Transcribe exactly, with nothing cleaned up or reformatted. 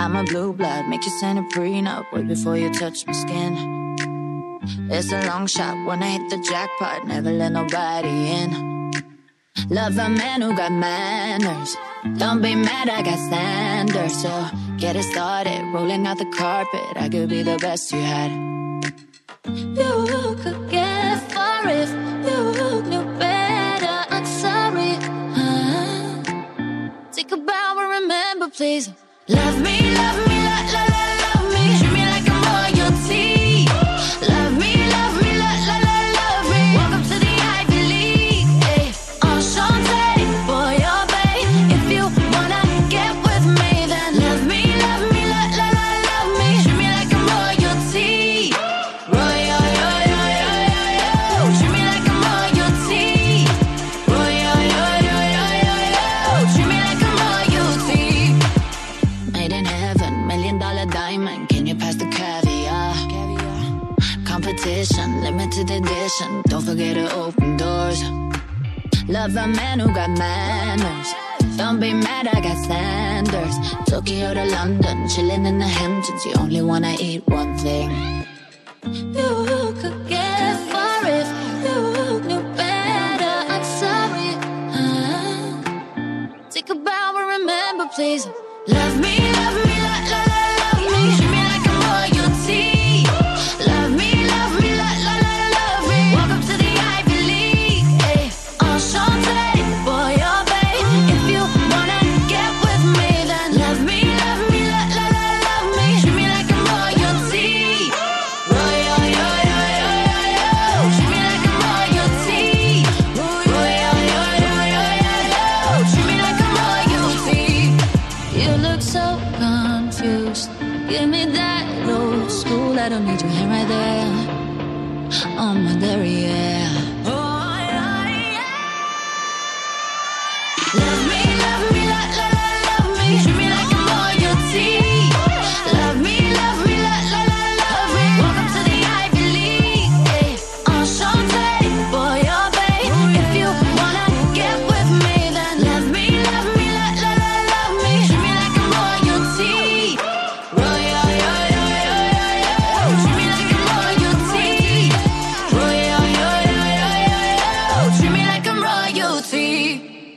I'm a blue blood, make you sign a prenup way before you touch my skin. It's a long shot when I hit the jackpot, never let nobody in. Love a man who got manners. Don't be mad, I got standards. So get it started, rolling out the carpet. I could be the best you had. You could get far if you knew better. I'm sorry. uh, Take a bow and remember, please. Love me, love me, la la la, love me. Treat me like I'm royalty. Love me, love me, la la la, love me. Welcome to the Ivy League. Hey, enchanté, boy, oh babe. If you wanna get with me, then love me, love me, la la la, love me. Treat me like I'm royalty. Royal, yo, yo, yo, yo, yo. Treat me like I'm royalty. Royal, yo, yo, yo, yo, yo. Treat me like I'm royalty. Made in heaven, million dollar diamond. Can you pass the caviar? Competition, limited edition. Don't forget to open doors. Love a man who got manners. Don't be mad, I got standards. Tokyo to London, chilling in the Hamptons. You only wanna eat one thing. You could get far if you knew better. I'm sorry. uh, Take a bow and remember, please. Love me, love me, la la la, love me. Treat me like I'm royalty. Love me, love me, la la la, love me. Welcome to the Ivy League. Hey, enchanté, boy, oh babe. If you wanna get with me, then love me, love me, la la la, love me. Treat me like I'm royalty. Royal, yo, yo, yo, yo, yo. Treat me like I'm royalty. Royal, yo, yo, yo, yo, yo. Treat me like I'm royalty. You look so confused. Give me that old school. I don't need your hand right there on my derriere.